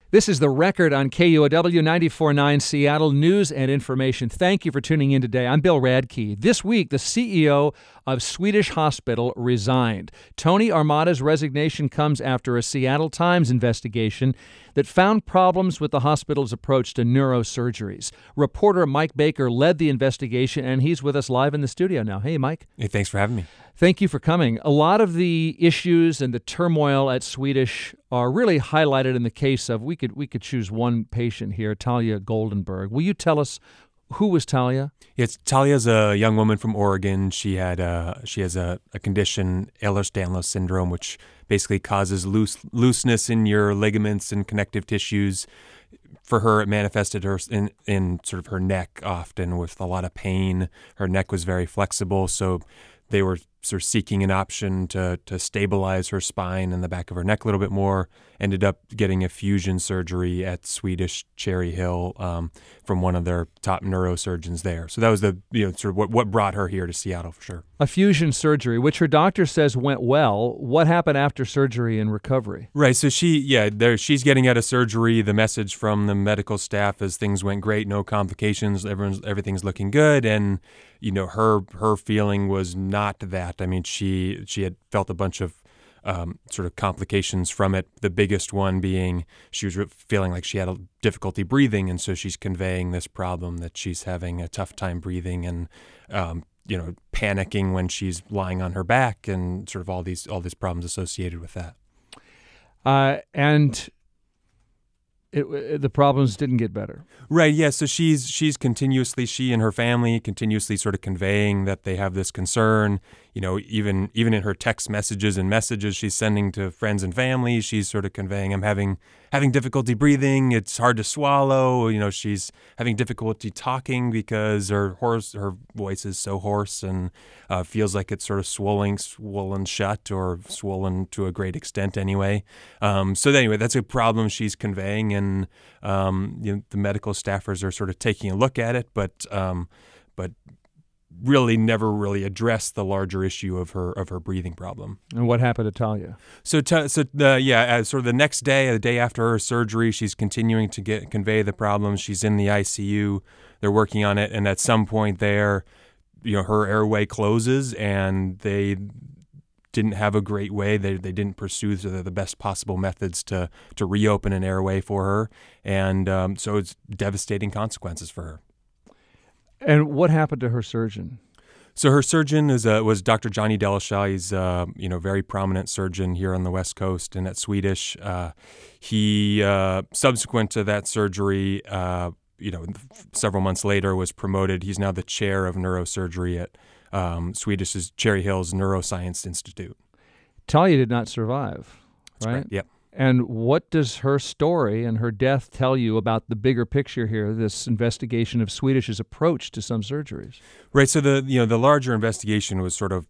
This is The Record on KUOW 94.9 Seattle News and Information. Thank you for tuning in today. I'm Bill Radke. This week, the CEO of Swedish Hospital resigned. Tony Armada's resignation comes after a Seattle Times investigation that found problems with the hospital's approach to neurosurgeries. Reporter Mike Baker led the investigation, and he's with us live in the studio now. Hey, Mike. Hey, thanks for having me. Thank you for coming. A lot of the issues and the turmoil at Swedish are really highlighted in the case of, we could choose one patient here, Talia Goldenberg. Will you tell us who was Talia? Yes, Talia's a young woman from Oregon. She has a condition, Ehlers-Danlos syndrome, which basically causes looseness in your ligaments and connective tissues. For her, it manifested her in sort of her neck often with a lot of pain. Her neck was very flexible, so they were sort of seeking an option to stabilize her spine and the back of her neck a little bit more. Ended up getting a fusion surgery at Swedish Cherry Hill from one of their top neurosurgeons there. So that was sort of what brought her here to Seattle for sure. A fusion surgery, which her doctor says went well. What happened after surgery and recovery? Right. So she's getting out of surgery. The message from the medical staff is things went great, no complications, everything's looking good, and her feeling was not that. I mean, she had felt a bunch of sort of complications from it. The biggest one being she was feeling like she had a difficulty breathing, and so she's conveying this problem that she's having a tough time breathing and panicking when she's lying on her back, and sort of all these problems associated with that. The problems didn't get better. Right, yeah. So she and her family continuously sort of conveying that they have this concern. Even in her text messages and messages she's sending to friends and family, she's sort of conveying, I'm having difficulty breathing. It's hard to swallow. She's having difficulty talking because her voice is so hoarse and feels like it's sort of swollen shut, or swollen to a great extent anyway. So anyway, that's a problem she's conveying, and the medical staffers are sort of taking a look at it, but really never really addressed the larger issue of her breathing problem. And what happened to Talia? Sort of the next day, the day after her surgery, she's continuing to convey the problems. She's in the ICU. They're working on it, and at some point there, her airway closes, and they didn't have a great way. They didn't pursue the best possible methods to reopen an airway for her, and so it's devastating consequences for her. And what happened to her surgeon? So her surgeon was Dr. Johnny Delesha. He's a very prominent surgeon here on the West Coast and at Swedish. He subsequent to that surgery, several months later, was promoted. He's now the chair of neurosurgery at Swedish's Cherry Hills Neuroscience Institute. Talia did not survive, That's right? Correct. Yep. And what does her story and her death tell you about the bigger picture here, this investigation of Swedish's approach to some surgeries? Right. So the larger investigation was sort of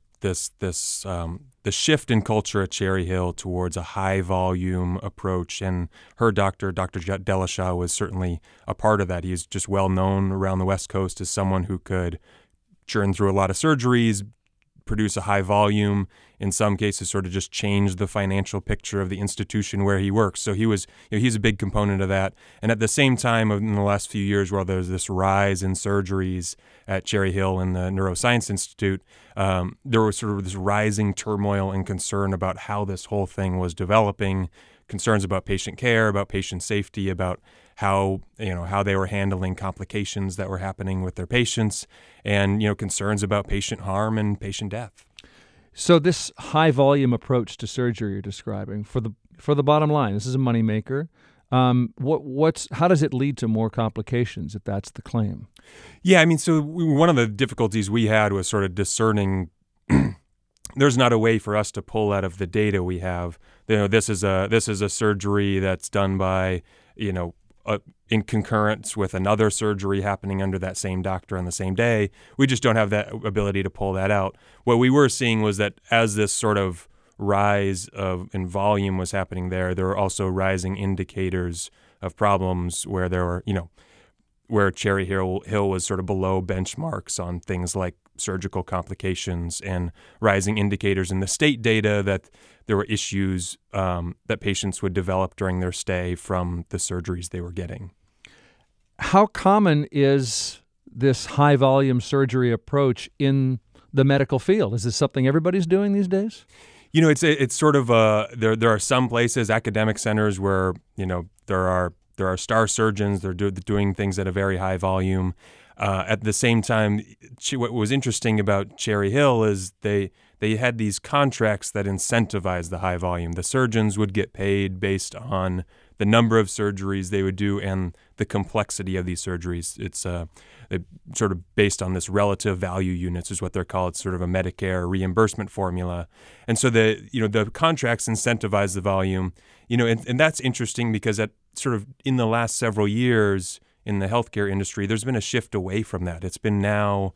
the shift in culture at Cherry Hill towards a high volume approach, and her Dr. Delesha was certainly a part of that. He's just well known around the West Coast as someone who could churn through a lot of surgeries, produce a high volume, in some cases sort of just change the financial picture of the institution where he works. So he's a big component of that. And at the same time, in the last few years, while there's this rise in surgeries at Cherry Hill and the Neuroscience Institute, there was sort of this rising turmoil and concern about how this whole thing was developing, concerns about patient care, about patient safety, about how they were handling complications that were happening with their patients, and concerns about patient harm and patient death. So this high volume approach to surgery you're describing, for the bottom line, this is a moneymaker. How does it lead to more complications if that's the claim? Yeah, I mean, so one of the difficulties we had was sort of discerning. There's not a way for us to pull out of the data we have. This is a surgery that's done by in concurrence with another surgery happening under that same doctor on the same day. We just don't have that ability to pull that out. What we were seeing was that as this sort of rise in volume was happening there were also rising indicators of problems where there were, where Cherry Hill was sort of below benchmarks on things like surgical complications and rising indicators in the state data that there were issues that patients would develop during their stay from the surgeries they were getting. How common is this high-volume surgery approach in the medical field? Is this something everybody's doing these days? You know, it's sort of there are some places, academic centers, where there are star surgeons. They're doing things at a very high volume. At the same time, what was interesting about Cherry Hill is they had these contracts that incentivized the high volume. The surgeons would get paid based on the number of surgeries they would do and the complexity of these surgeries. It's sort of based on this relative value units is what they're called. It's sort of a Medicare reimbursement formula. And so the contracts incentivize the volume, and that's interesting because that sort of in the last several years in the healthcare industry, there's been a shift away from that. It's been now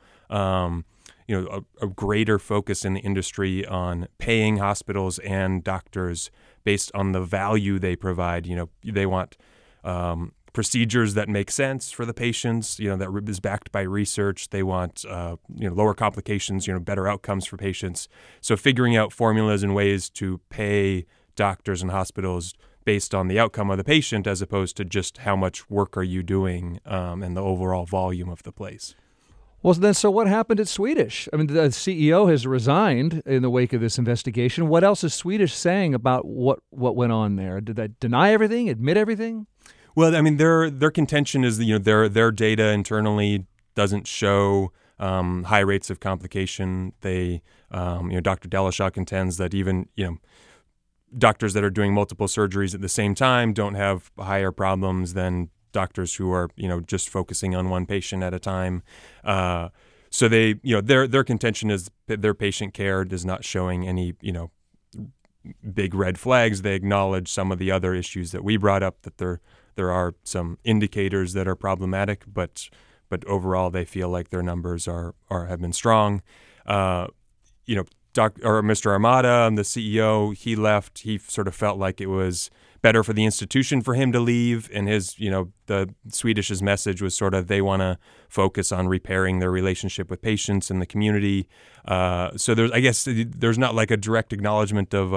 a greater focus in the industry on paying hospitals and doctors based on the value they provide. They want procedures that make sense for the patients, that is backed by research. They want, lower complications, better outcomes for patients. So figuring out formulas and ways to pay doctors and hospitals based on the outcome of the patient as opposed to just how much work are you doing and the overall volume of the place. Well, then, so what happened at Swedish? I mean, the CEO has resigned in the wake of this investigation. What else is Swedish saying about what went on there? Did they deny everything, admit everything? Well, I mean, their contention is their data internally doesn't show high rates of complication. They, Dr. Delashaw contends that even doctors that are doing multiple surgeries at the same time don't have higher problems than doctors who are, just focusing on one patient at a time. So they, their contention is that their patient care is not showing any, big red flags. They acknowledge some of the other issues that we brought up, that there are some indicators that are problematic, but overall they feel like their numbers have been strong. Mr. Armada, the CEO, he left. He sort of felt like it was better for the institution for him to leave. And his, the Swedish's message was sort of they want to focus on repairing their relationship with patients and the community. So there's not like a direct acknowledgement of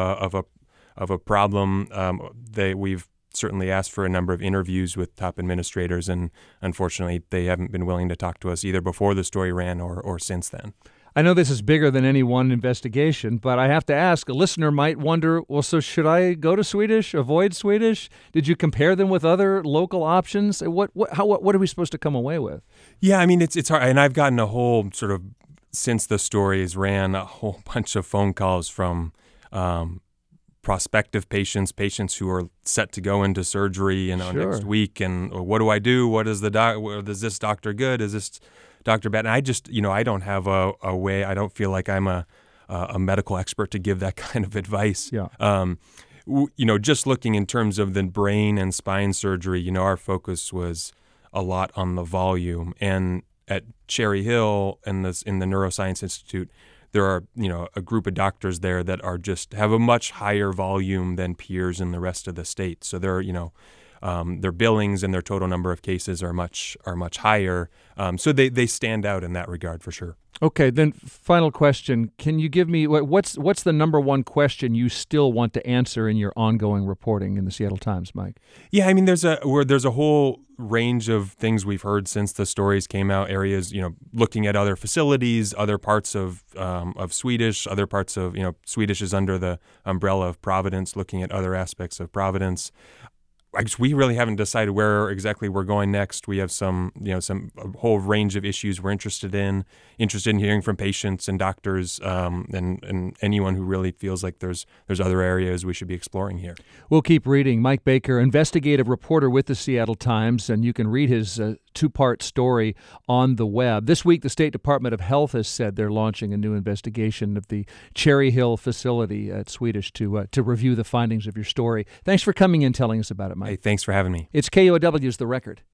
a problem. We've certainly asked for a number of interviews with top administrators, and unfortunately, they haven't been willing to talk to us either before the story ran or since then. I know this is bigger than any one investigation, but I have to ask, a listener might wonder, well, so should I go to Swedish, avoid Swedish? Did you compare them with other local options? What are we supposed to come away with? Yeah, I mean, it's hard. And I've gotten a whole sort of, since the stories ran, a whole bunch of phone calls from prospective patients who are set to go into surgery next week. And what do I do? What is is this doctor good? Is this Dr. Batten? I just, I don't have a way. I don't feel like I'm a medical expert to give that kind of advice. Yeah. Just looking in terms of the brain and spine surgery, our focus was a lot on the volume. And at Cherry Hill and in the Neuroscience Institute, there are, a group of doctors there that are have a much higher volume than peers in the rest of the state. So they're, their billings and their total number of cases are much higher. So they stand out in that regard for sure. Okay, then final question. Can you give me what's the number one question you still want to answer in your ongoing reporting in the Seattle Times, Mike? Yeah, I mean there's a whole range of things we've heard since the stories came out, areas, looking at other facilities, other parts of Swedish, other parts of, Swedish is under the umbrella of Providence, looking at other aspects of Providence. I guess we really haven't decided where exactly we're going next. We have a whole range of issues we're interested in hearing from patients and doctors, and anyone who really feels like there's other areas we should be exploring here. We'll keep reading. Mike Baker, investigative reporter with the Seattle Times, and you can read his two-part story on the web. This week, the State Department of Health has said they're launching a new investigation of the Cherry Hill facility at Swedish to review the findings of your story. Thanks for coming in and telling us about it, Mike. Hey, thanks for having me. It's KUOW's The Record.